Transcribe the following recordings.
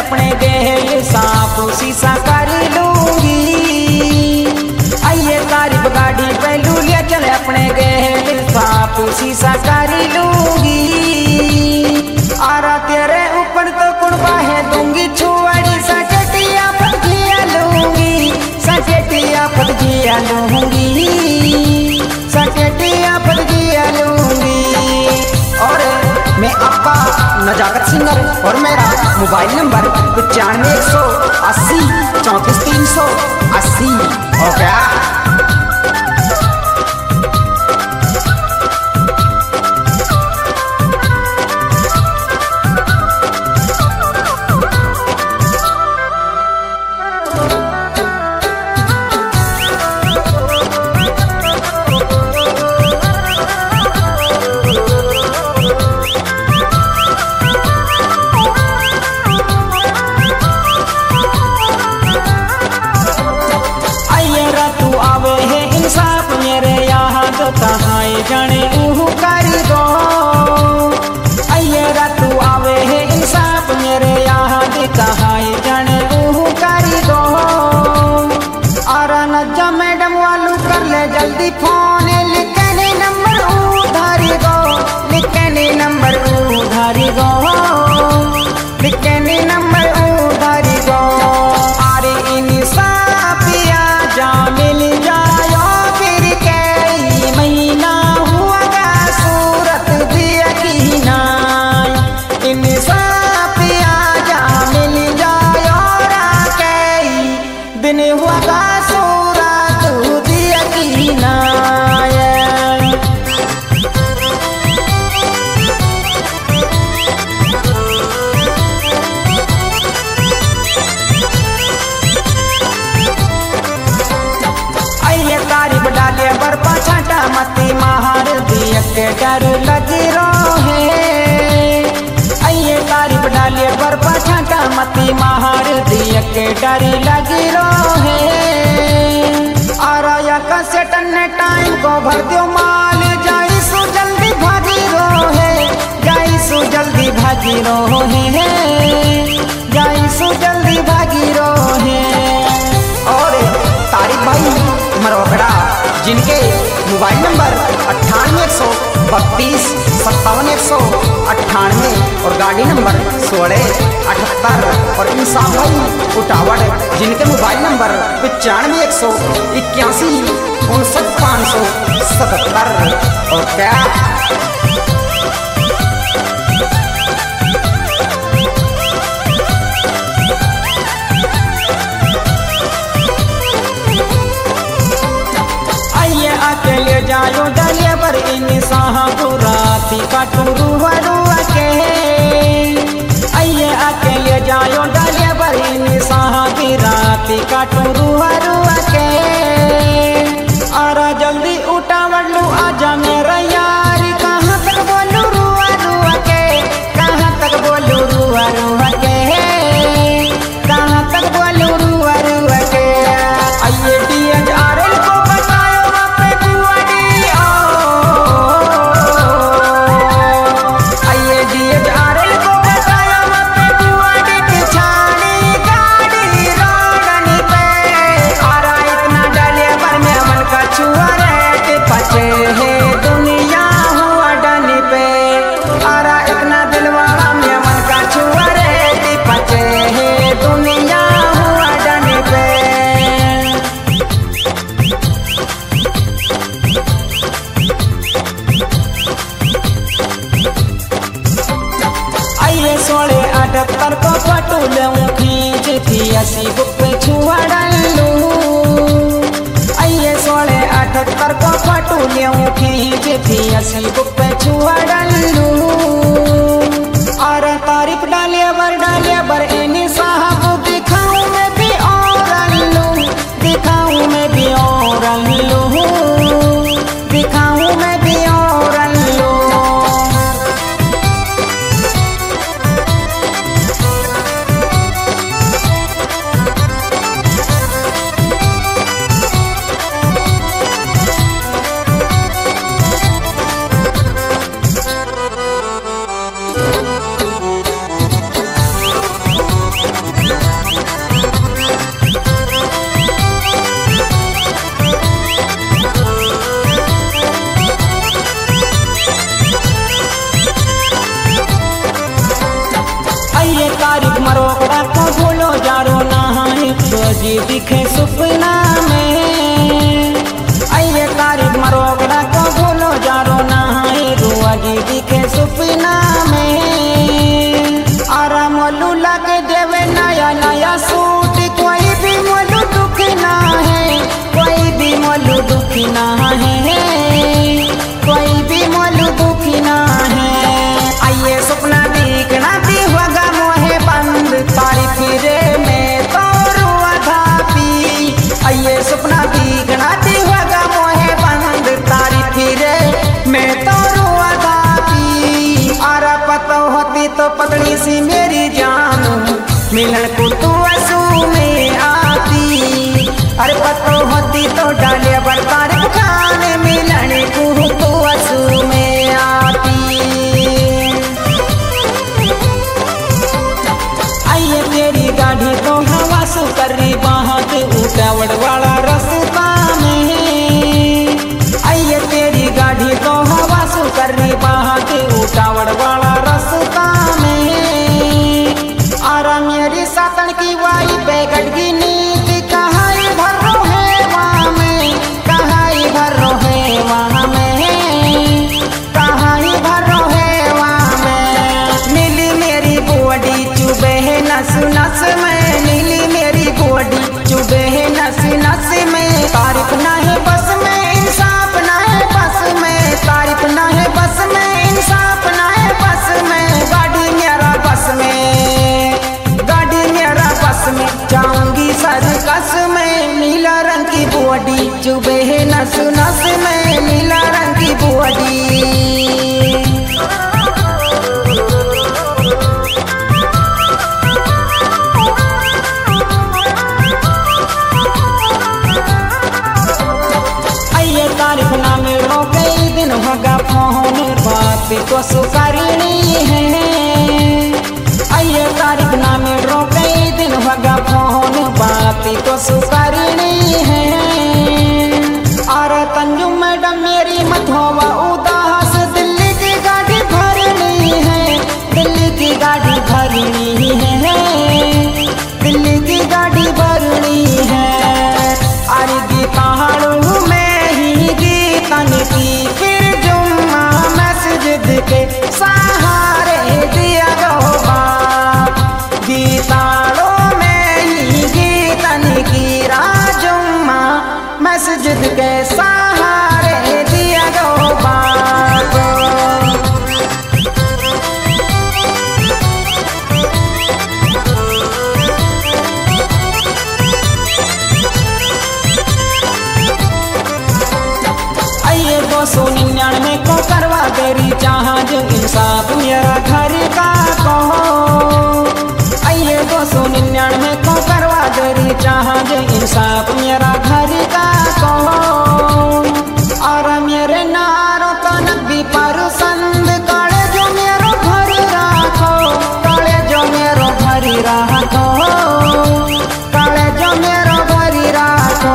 अपने गेल साफ शीशा कर लूंगी। आइए तारीफ गाड़ी पहलू ले चले अपने गेल साफ शीशा कर लूंगी। आरा तेरे ऊपर तो कुड़बा है दूंगी छुआड़ी सचेटिया फजिया लूंगी। सचेटिया फजिया लूंगी। सचेटिया फजिया लूंगी। और मैं आपका नजाकत सिंगर और मेरा मोबाइल नंबर 95 180 34 380 हो गया। कहाँ जाने ऊह करी दो। आइए रातू आवे है इंसाफ मेरे याद कहाँ जाने ऊह करी दो। आरा नजा मैडम वालू कर ले जल्दी फोन लिखने नंबर उधारी दो। लिखने नंबर उधारी दो। लिखने नंबर उधारी दो। अरे इंसाफ या जा मिल जायो फिर कई महीना हुआ गा सूरत दिया की नाई। इंसाफ या जा मिल जायो रा कई दिन हुआ गा सूरत दिया की नाई। डाले बर पाछाटा मती महार दिया के डर लगी रोहे। आइए तारीफ डाले बर पाछाटा मती महार दिया के डर लगी रोहे। आराया का सेटन ने टाइम को भर दो माल जाई सो जल्दी भागी रोहे। जाई सो जल्दी भागी रोहे। जाई सो जल्दी भागी रोहे। और तारीफ भाई मरोगड़ा जिनके मोबाइल नंबर 98 132 57 198 और गाड़ी नंबर 16 78 और इंसाफ भाई उटावड़ जिनके मोबाइल नंबर 95 181 59 577 और क्या ले जायो डालिया पर इन साहबुराती काटू रुआ रुआ के। आइए आके ले जायो डालिया पर इन साहबुराती काटू रुआ रुआ के। आरा जल्दी उठावड़ लू आजा मेरा यार कहाँ तक बोलू रुआ रुआ के। कहाँ तक बोलू रुआ रुआ के। कहाँ तक बोलू रुआ रुआ के। आइए DHRL को डॉक्टर को पटूलूं खींच थी असी बुक पे छुआ डालूं। आइए 1678 को पटूलूं खींच थी असी बुक पे छुआ डालूं। और तारीफ डालिया बर इन्हीं साहब दिखाऊं मैं भी और लूं। दिखाऊं मैं भी और लूं। दिखाऊं मैं भी और लूं। जी दिखे सपना में। आइए तारीफ मरोगड़ा को भूलो जारो ना है रुआ जी दिखे सपना में। आरा मोलू लगे देवे नया नया सूट, कोई भी मोलू दुख ना है, कोई भी मोलू दुख ना है, कोई भी मोलू दुख ना है। आइए सपना देखना भी होगा मोहे बंद, तारीफ रे में तो रुआ धापी। आइए सपना देखना भी होगा मोहे बंद, तारीफ रे में तो रुआ धापी। आरा पता होती तो पतली सी मेरी जान, मिलन को तू आंसू में आती। अरे पता होती तो डाले बरतार खाने, मिलन को तू आंसू में आती। आइए तेरी गाड़ी तो हवा सु कर रही बाहत उठावड़ वाला रास्ता में। आइए तेरी गाड़ी तो हवा सु कर रही बाहत उठावड़ वाला रास्ता में। आरा मेरी सातन की वाई पे गड़गी नीत, कहाई भरो है वहाँ में, कहाई भरो है वहाँ में, कहाई भरो है वहाँ में। नीली मेरी बॉडी चुबे है नस नस में, नीली मेरी बॉडी चुबे है नस नस में। तारीफ ना है बस में, इंसाफ ना है बस में, तारीफ ना है बस में, इंसाफ ना है बस में। गाड़ी मेरा बस में, गाड़ी मेरा बस में, जाऊंगी सर्कस में। नीला रंग की बॉडी चुबे है नस नस में, नीला रंग की बॉडी। तारीफ ना मिलो कई दिन होगा फोन, बात तो सुकरनी है। आइए तारीफ ना मिलो कई दिन होगा फोन, बात तो सुकरनी है। और तंजू मैडम मेरी मत होवा उदास, दिल्ली की गाड़ी भरनी है, दिल्ली की गाड़ी भरनी है, दिल्ली की गाड़ी भरनी है। अरे गीताड़ू में तन की फिर जुम्मा मस्जिद के सहारे दिया गो बाप। गीताड़ों में ही गीतन की राजुम्मा मस्जिद के सहारे दिया गो बाप। सो 99 को करवा तेरी जहाज इंसाफ मेरा घर का कहो। आइए 299 को करवा तेरी जहाज इंसाफ मेरा घर का कहो। और मेरे नारों का नबी पर संद काले जो मेरो घर राखो, काले जो मेरो घर राखो, काले जो मेरो घर राखो।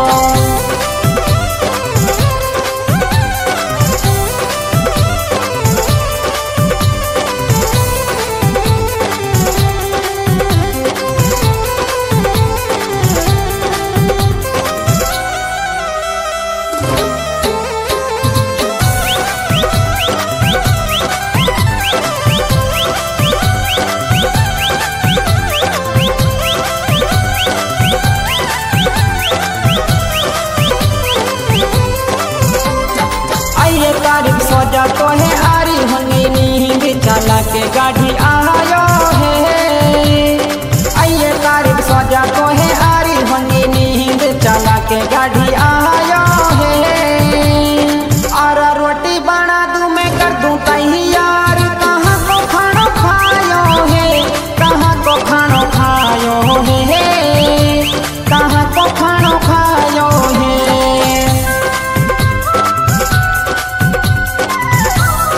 सोचा तो है आरी होंगी नींद चला के गाड़ी आयो है। आइए तारीफ सोचा तो है आरी होंगी नींद चला के गाड़ी आयो है। और रोटी बना दूं मैं कर दूं तैयार, कहाँ को खाना खायो है, कहाँ को खाना खायो है, कहाँ को खाना खायो है।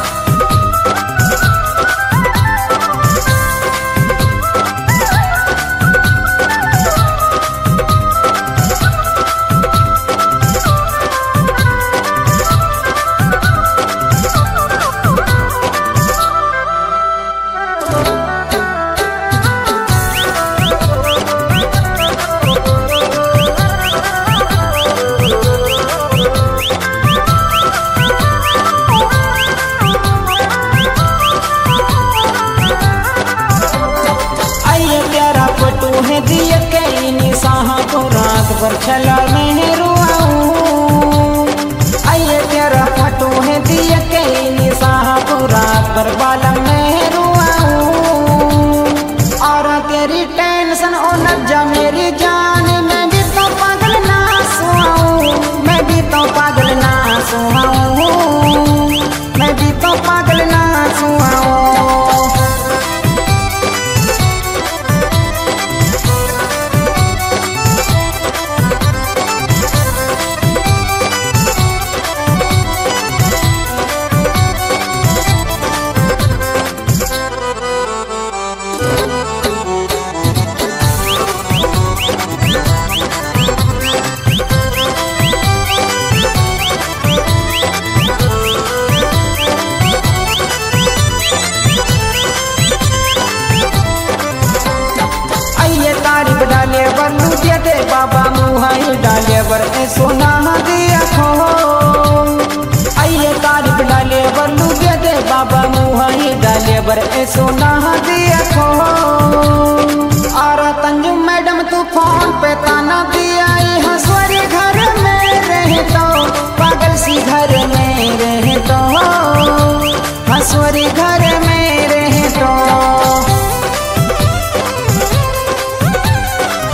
बाबा मुहाई डाले बर ए सोना दिया खो आइए तारीफ डाले बर लुगे दे बाबा मुहाई डाले बर ए सोना दिया खो और तंजू मैडम तू फोन पे ताना दिया हंसवरी घर में रहे तो पागल सी घर में रहे तो हंसवरी घर